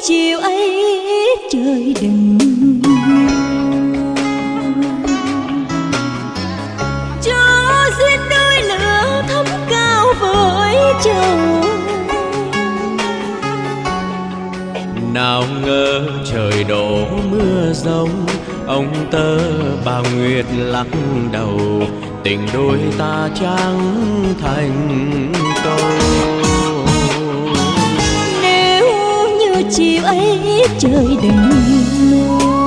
chiều ấy trời đừng cho duyên đôi lửa thắm cao với trời. Nào ngờ trời đổ mưa giông, ông tơ bà Nguyệt lắc đầu, tình đôi ta chẳng thành câu. Nếu như chiều ấy trời đừng mưa,